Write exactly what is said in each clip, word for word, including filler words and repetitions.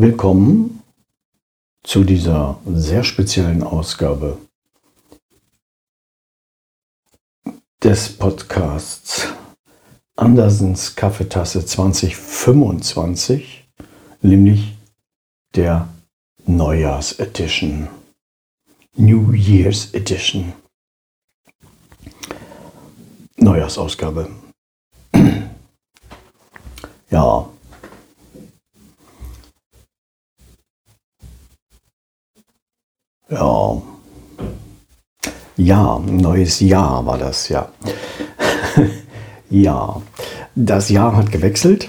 Willkommen zu dieser sehr speziellen Ausgabe des Podcasts Andersens Kaffeetasse zwanzig fünfundzwanzig, nämlich der Neujahrs-Edition, New Year's Edition, Neujahrsausgabe. Ja. Ja. Ja, neues Jahr war das, ja. Ja, das Jahr hat gewechselt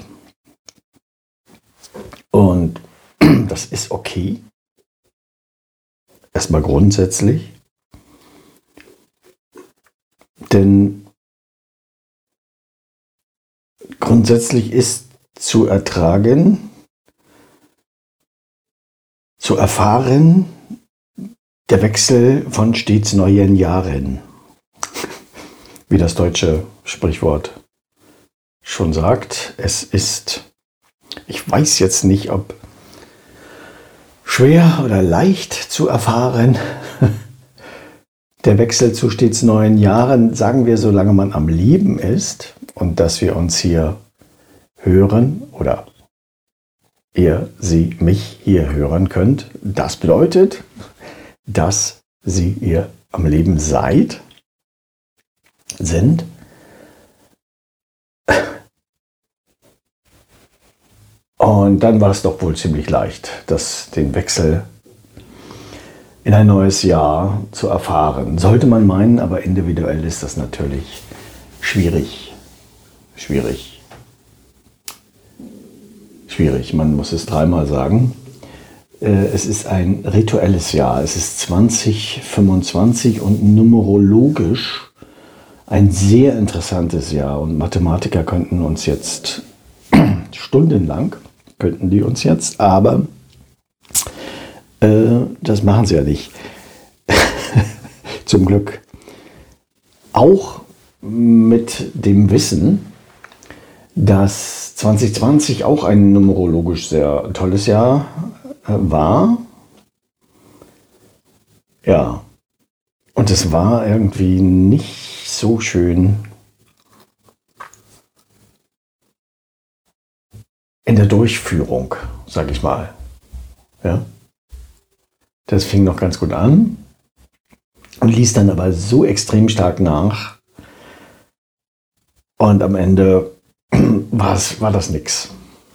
und das ist okay. Erstmal grundsätzlich, denn grundsätzlich ist zu ertragen, zu erfahren, der Wechsel von stets neuen Jahren, wie das deutsche Sprichwort schon sagt. Es ist, ich weiß jetzt nicht, ob schwer oder leicht zu erfahren, der Wechsel zu stets neuen Jahren, sagen wir, solange man am Leben ist und dass wir uns hier hören oder ihr, sie, mich hier hören könnt. Das bedeutet, dass sie ihr am Leben seid, sind. Und dann war es doch wohl ziemlich leicht, das, den Wechsel in ein neues Jahr zu erfahren. Sollte man meinen, aber individuell ist das natürlich schwierig. Schwierig. Schwierig, man muss es dreimal sagen. Es ist ein rituelles Jahr. Es ist zwanzig fünfundzwanzig und numerologisch ein sehr interessantes Jahr. Und Mathematiker könnten uns jetzt stundenlang, könnten die uns jetzt, aber äh, das machen sie ja nicht. Zum Glück. Auch mit dem Wissen, dass zwanzig zwanzig auch ein numerologisch sehr tolles Jahr war. Ja. Und es war irgendwie nicht so schön in der Durchführung, sag ich mal. Ja. Das fing noch ganz gut an und ließ dann aber so extrem stark nach. Und am Ende war's, war das nix.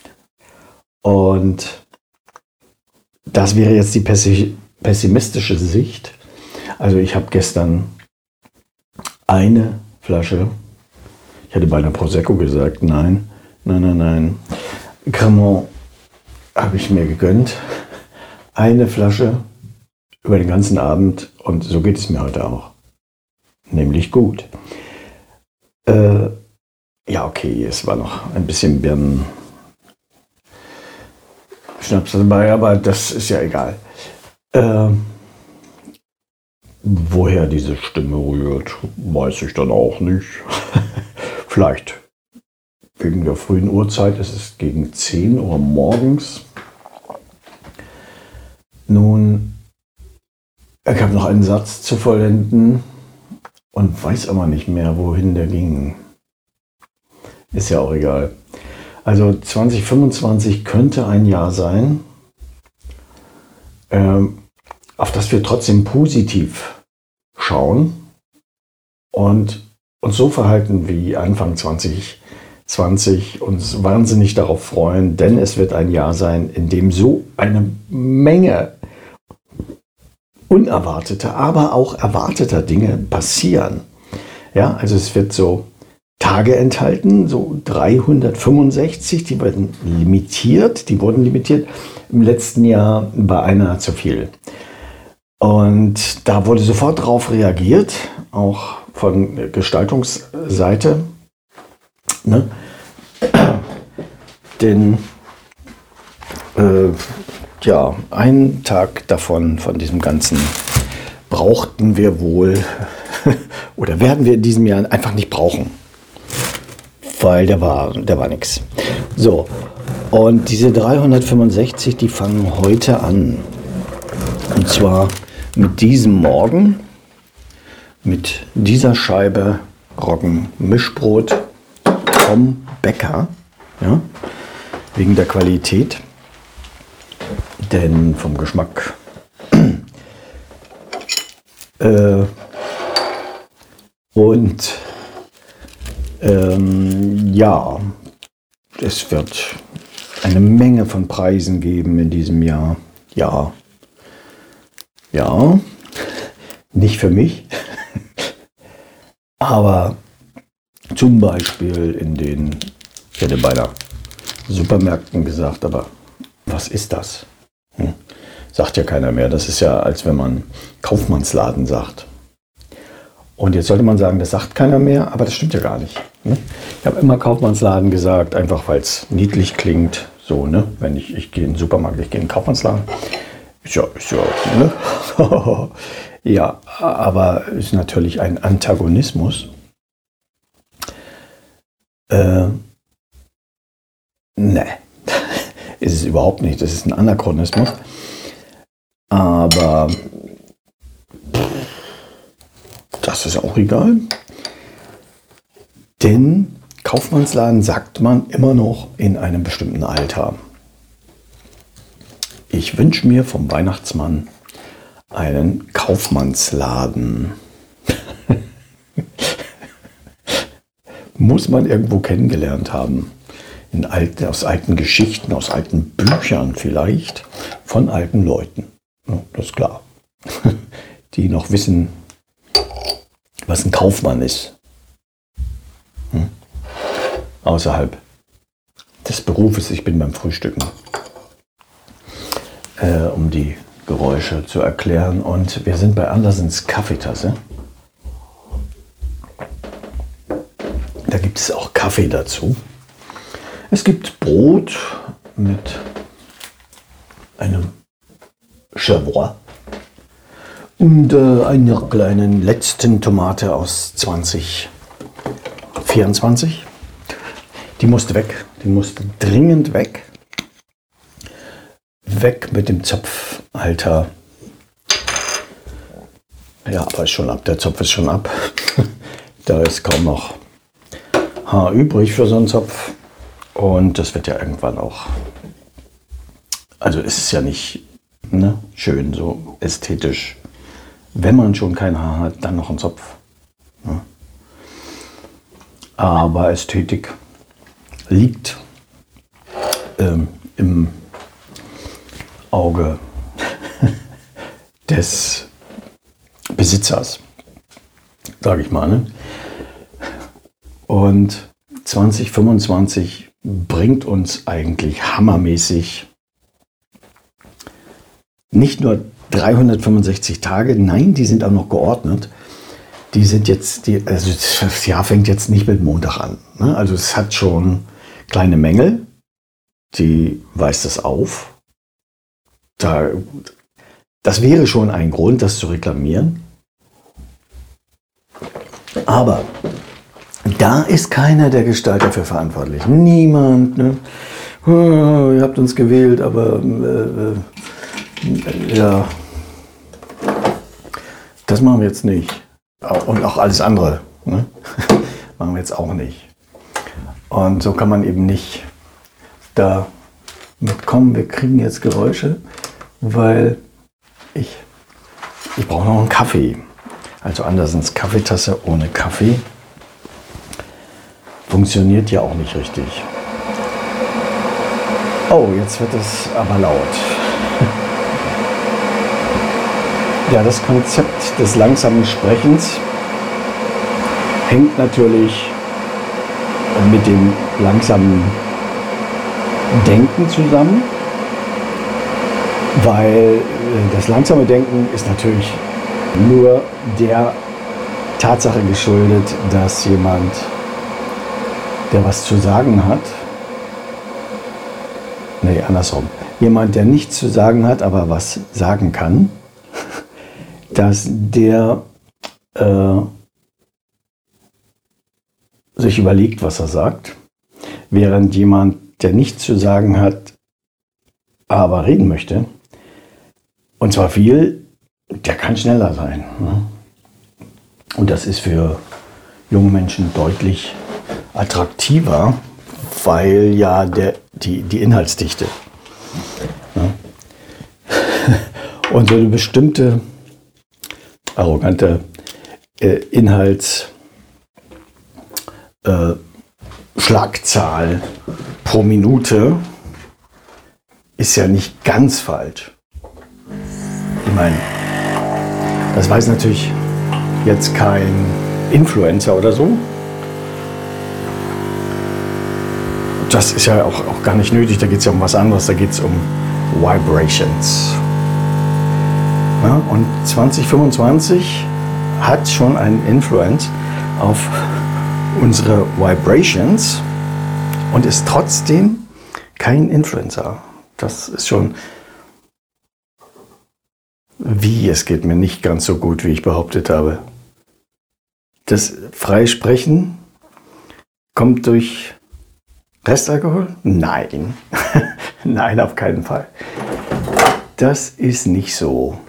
Und das wäre jetzt die pessimistische Sicht. Also ich habe gestern eine Flasche, ich hätte beinahe Prosecco gesagt, nein, nein, nein, nein, Cremant habe ich mir gegönnt. Eine Flasche über den ganzen Abend und so geht es mir heute auch. Nämlich gut. Äh, ja, okay, es war noch ein bisschen Birnen. Schnaps dabei, aber das ist ja egal. Äh, woher diese Stimme rührt, weiß ich dann auch nicht. Vielleicht wegen der frühen Uhrzeit, es ist gegen zehn Uhr morgens. Nun, ich habe noch einen Satz zu vollenden und weiß aber nicht mehr, wohin der ging. Ist ja auch egal. Also zwanzig fünfundzwanzig könnte ein Jahr sein, ähm, auf das wir trotzdem positiv schauen und uns so verhalten wie Anfang zwanzig zwanzig, uns wahnsinnig darauf freuen, denn es wird ein Jahr sein, in dem so eine Menge unerwarteter, aber auch erwarteter Dinge passieren. Ja, also es wird so Tage enthalten, so dreihundertfünfundsechzig, die werden limitiert, die wurden limitiert. Im letzten Jahr war einer zu viel. Und da wurde sofort drauf reagiert, auch von Gestaltungsseite. Ne? Denn äh, ja, einen Tag davon, von diesem Ganzen, brauchten wir wohl oder werden wir in diesem Jahr einfach nicht brauchen. Weil der war, der war nix. So, Und diese dreihundertfünfundsechzig, die fangen heute an. Und zwar mit diesem Morgen, mit dieser Scheibe Roggenmischbrot vom Bäcker, ja, wegen der Qualität, denn vom Geschmack äh, und ähm, ja, es wird eine Menge von Preisen geben in diesem Jahr. Ja, ja, nicht für mich, aber zum Beispiel in den, ich hätte beinahe Supermärkten gesagt, aber was ist das? Hm? Sagt ja keiner mehr. Das ist ja, als wenn man Kaufmannsladen sagt. Und jetzt sollte man sagen, das sagt keiner mehr, aber das stimmt ja gar nicht. Ne? Ich habe immer Kaufmannsladen gesagt, einfach weil es niedlich klingt. So, ne? Wenn ich, ich gehe in den Supermarkt, ich gehe in den Kaufmannsladen. Ist ja, ist ja, ne? Ja, aber ist natürlich ein Antagonismus. Äh, ne, ist es überhaupt nicht. Das ist ein Anachronismus. Aber das ist auch egal. Denn Kaufmannsladen sagt man immer noch in einem bestimmten Alter. Ich wünsche mir vom Weihnachtsmann einen Kaufmannsladen. Muss man irgendwo kennengelernt haben. In alten, aus alten Geschichten, aus alten Büchern vielleicht, von alten Leuten. Ja, das ist klar. Die noch wissen, was ein Kaufmann ist. Hm? Außerhalb des Berufes. Ich bin beim Frühstücken, äh, um die Geräusche zu erklären. Und wir sind bei Andersens Kaffeetasse. Da gibt es auch Kaffee dazu. Es gibt Brot mit einem Chèvre und äh, einer kleinen letzten Tomate aus zwanzig vierundzwanzig. Die musste weg. Die musste dringend weg. Weg mit dem Zopf, Alter. Ja, aber ist schon ab. Der Zopf ist schon ab. Da ist kaum noch Haar übrig für so einen Zopf. Und das wird ja irgendwann auch. Also es ist ja nicht, ne, schön, so ästhetisch. Wenn man schon kein Haar hat, dann noch einen Zopf. Ja. Aber Ästhetik liegt ähm, im Auge des Besitzers, sage ich mal. Ne? Und zwanzig fünfundzwanzig bringt uns eigentlich hammermäßig nicht nur dreihundertfünfundsechzig Tage, nein, die sind auch noch geordnet. Die sind jetzt, die, also das Jahr fängt jetzt nicht mit Montag an. Ne? Also es hat schon kleine Mängel, die weist es auf. Da, das wäre schon ein Grund, das zu reklamieren. Aber da ist keiner der Gestalter für verantwortlich. Niemand. Ne? Oh, ihr habt uns gewählt, aber äh, äh, ja, das machen wir jetzt nicht. Und auch alles andere, ne? Machen wir jetzt auch nicht. Und so kann man eben nicht da mitkommen. Wir kriegen jetzt Geräusche, weil ich, ich brauche noch einen Kaffee. Also Andersens Kaffeetasse ohne Kaffee funktioniert ja auch nicht richtig. Oh, jetzt wird es aber laut. Ja, das Konzept des langsamen Sprechens hängt natürlich mit dem langsamen Denken zusammen, weil das langsame Denken ist natürlich nur der Tatsache geschuldet, dass jemand, der was zu sagen hat, nee, andersrum, jemand, der nichts zu sagen hat, aber was sagen kann, dass der äh, sich überlegt, was er sagt, während jemand, der nichts zu sagen hat, aber reden möchte, und zwar viel, der kann schneller sein. Ne? Und das ist für junge Menschen deutlich attraktiver, weil ja der, die, die Inhaltsdichte, ne? Und so eine bestimmte arrogante äh, Inhalts äh, Schlagzahl pro Minute ist ja nicht ganz falsch. Ich meine, das weiß natürlich jetzt kein Influencer oder so. Das ist ja auch, auch gar nicht nötig, da geht es ja um was anderes, da geht es um Vibrations. Ja, und zwanzig fünfundzwanzig hat schon einen Influence auf unsere Vibrations und ist trotzdem kein Influencer. Das ist schon, wie, es geht mir nicht ganz so gut, wie ich behauptet habe. Das Freisprechen kommt durch Restalkohol? Nein. Nein, auf keinen Fall. Das ist nicht so.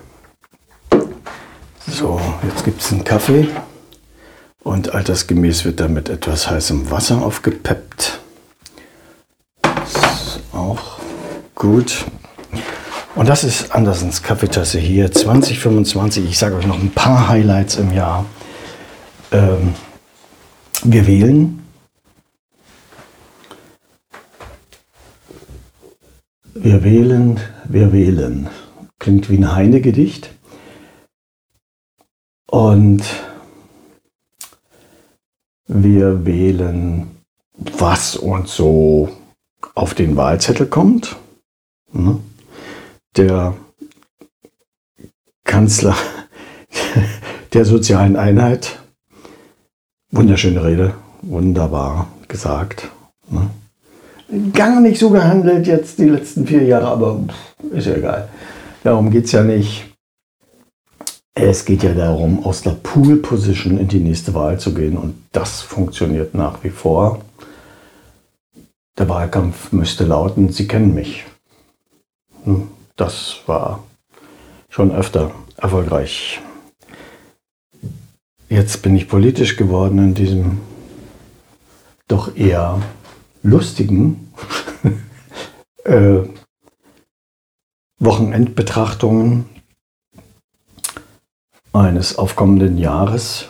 So, jetzt gibt es einen Kaffee und altersgemäß wird er mit etwas heißem Wasser aufgepeppt. Das ist auch gut. Und das ist Andersens Kaffeetasse hier, zwanzig fünfundzwanzig. Ich sage euch noch ein paar Highlights im Jahr. Ähm, wir wählen. Wir wählen, wir wählen. Klingt wie ein Heine-Gedicht. Und wir wählen, was uns so auf den Wahlzettel kommt. Der Kanzler der sozialen Einheit, wunderschöne Rede, wunderbar gesagt. Gar nicht so gehandelt jetzt die letzten vier Jahre, aber ist ja egal. Darum geht es ja nicht. Es geht ja darum, aus der Pool-Position in die nächste Wahl zu gehen und das funktioniert nach wie vor. Der Wahlkampf müsste lauten, Sie kennen mich. Das war schon öfter erfolgreich. Jetzt bin ich politisch geworden in diesem doch eher lustigen äh, Wochenendbetrachtungen eines aufkommenden Jahres.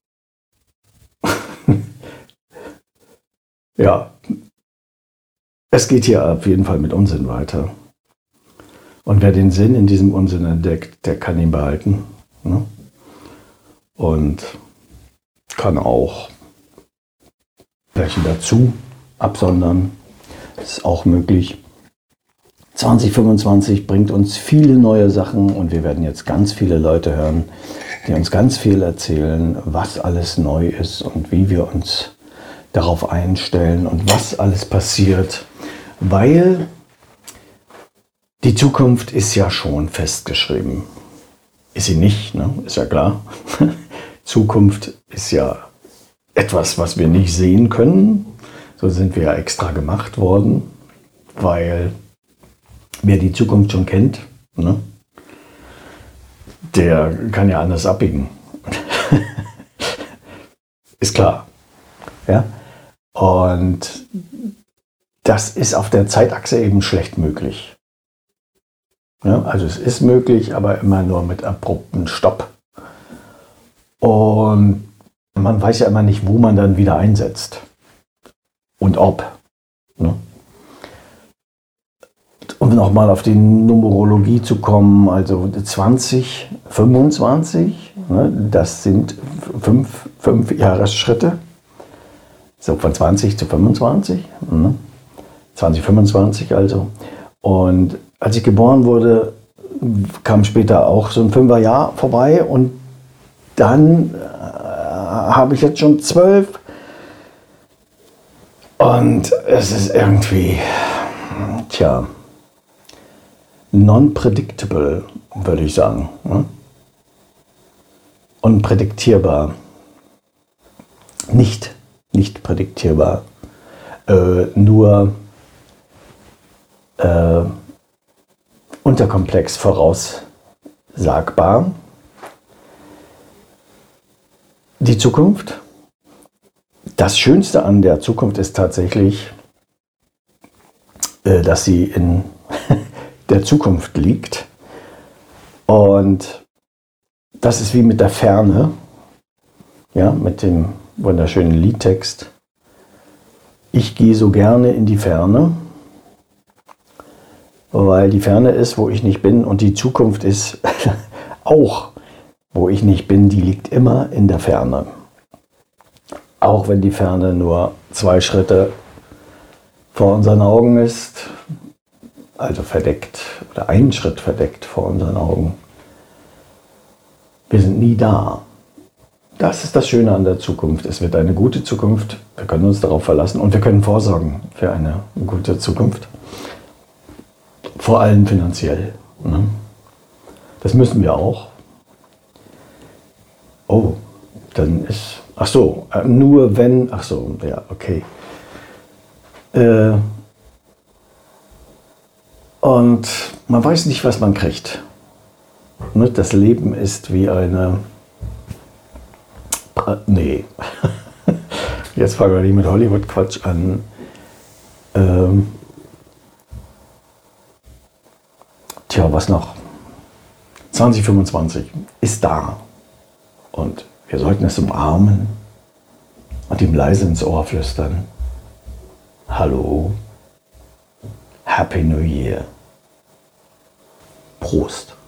Ja, es geht hier auf jeden Fall mit Unsinn weiter. Und wer den Sinn in diesem Unsinn entdeckt, der kann ihn behalten. Ne? Und kann auch welche dazu absondern. Das ist auch möglich. zwanzig fünfundzwanzig bringt uns viele neue Sachen und wir werden jetzt ganz viele Leute hören, die uns ganz viel erzählen, was alles neu ist und wie wir uns darauf einstellen und was alles passiert, weil die Zukunft ist ja schon festgeschrieben. Ist sie nicht, ne? Ist ja klar. Zukunft ist ja etwas, was wir nicht sehen können. So sind wir ja extra gemacht worden, weil wer die Zukunft schon kennt, ne, der kann ja anders abbiegen. Ist klar. Ja? Und das ist auf der Zeitachse eben schlecht möglich. Ja, also es ist möglich, aber immer nur mit abruptem Stopp. Und man weiß ja immer nicht, wo man dann wieder einsetzt. Und ob. Ne? Um nochmal auf die Numerologie zu kommen, also zwanzig fünfundzwanzig, ne, das sind fünf, fünf Jahresschritte. So von zwanzig zu fünfundzwanzig. Ne? zwanzig fünfundzwanzig also. Und als ich geboren wurde, kam später auch so ein Fünferjahr vorbei und dann äh, habe ich jetzt schon zwölf. Und es ist irgendwie, tja, non-predictable, würde ich sagen. Ne? Unprädiktierbar. Nicht, nicht prädiktierbar. Äh, nur äh, unterkomplex voraussagbar. Die Zukunft. Das Schönste an der Zukunft ist tatsächlich, äh, dass sie in der Zukunft liegt. Und das ist wie mit der Ferne, ja, mit dem wunderschönen Liedtext. Ich gehe so gerne in die Ferne, weil die Ferne ist, wo ich nicht bin, und die Zukunft ist auch, wo ich nicht bin, die liegt immer in der Ferne. Auch wenn die Ferne nur zwei Schritte vor unseren Augen ist, also verdeckt oder einen Schritt verdeckt vor unseren Augen. Wir sind nie da. Das ist das Schöne an der Zukunft. Es wird eine gute Zukunft. Wir können uns darauf verlassen und wir können vorsorgen für eine gute Zukunft. Vor allem finanziell. Ne? Das müssen wir auch. Oh, dann ist, ach so, nur wenn, ach so, ja, okay. Äh, und man weiß nicht, was man kriegt. Ne? Das Leben ist wie eine, nee, jetzt fangen wir nicht mit Hollywood-Quatsch an. Ähm, tja, was noch? zwanzig fünfundzwanzig ist da. Und wir sollten es umarmen und ihm leise ins Ohr flüstern. Hallo, Happy New Year. Prost.